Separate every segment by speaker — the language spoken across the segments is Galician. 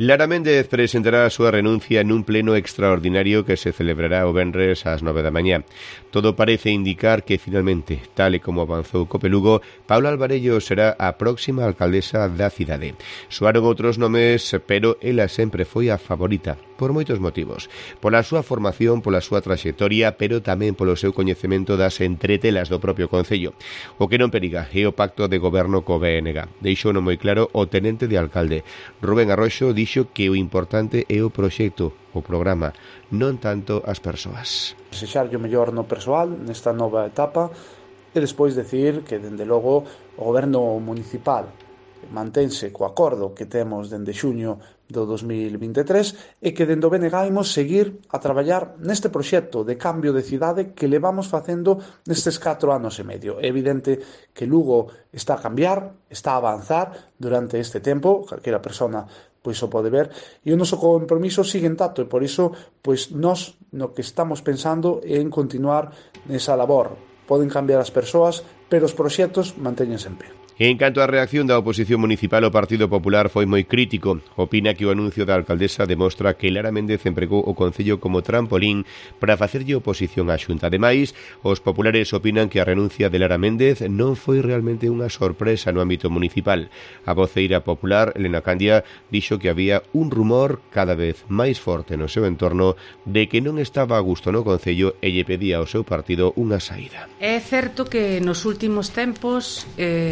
Speaker 1: Lara Méndez presentará a súa renuncia nun pleno extraordinario que se celebrará o venres ás 9 da mañá. Todo parece indicar que finalmente, tal e como avanzou Copelugo, Paula Alvarello será a próxima alcaldesa da cidade. Soaron outros nomes, pero ela sempre foi a favorita, por moitos motivos. Pola súa formación, pola súa traxectoria, pero tamén polo seu coñecemento das entretelas do propio concello. O que non periga é o pacto de goberno co BNG. Deixouno moi claro o tenente de alcalde. Rubén Arroxo dixo que o importante é o proxecto, o programa, non tanto as persoas.
Speaker 2: Desexarlle o mellor no persoal nesta nova etapa e despois decir que, dende logo, o goberno municipal mantense co acordo que temos dende xuño do 2023 e que dende o BNG imos seguir a traballar neste proxecto de cambio de cidade que levamos facendo nestes 4 anos e medio. É evidente que Lugo está a cambiar, está a avanzar durante este tempo, calquera persona pois o pode ver, e o noso compromiso sigue intacto e por iso pois nós no que estamos pensando é en continuar nesa labor. Poden cambiar as persoas, pero os proxectos mantéñense en pé.
Speaker 1: En canto á reacción da oposición municipal, o Partido Popular foi moi crítico. Opina que o anuncio da alcaldesa demostra que Lara Méndez empregou o concello como trampolín para facerlle oposición á Xunta. Ademais, os populares opinan que a renuncia de Lara Méndez non foi realmente unha sorpresa no ámbito municipal. A voceira popular, Elena Candia, dixo que había un rumor cada vez máis forte no seu entorno de que non estaba a gusto no concello e lle pedía ao seu partido unha saída.
Speaker 3: É certo que nos últimos tempos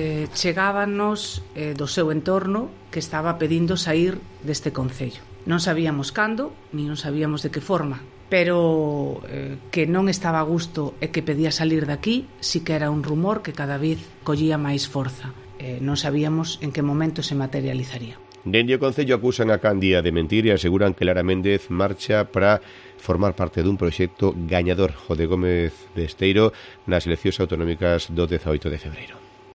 Speaker 3: chegábanos do seu entorno que estaba pedindo sair deste concello. Non sabíamos cando, ni non sabíamos de que forma, pero que non estaba a gusto e que pedía salir daqui, sí que era un rumor que cada vez collía máis forza. Non sabíamos en que momento se materializaría.
Speaker 1: Dende o concello acusan a Candia de mentir e aseguran que Lara Méndez marcha para formar parte dun proxecto gañador, o de Gómez de Esteiro, nas eleccións autonómicas do 18 de febreiro.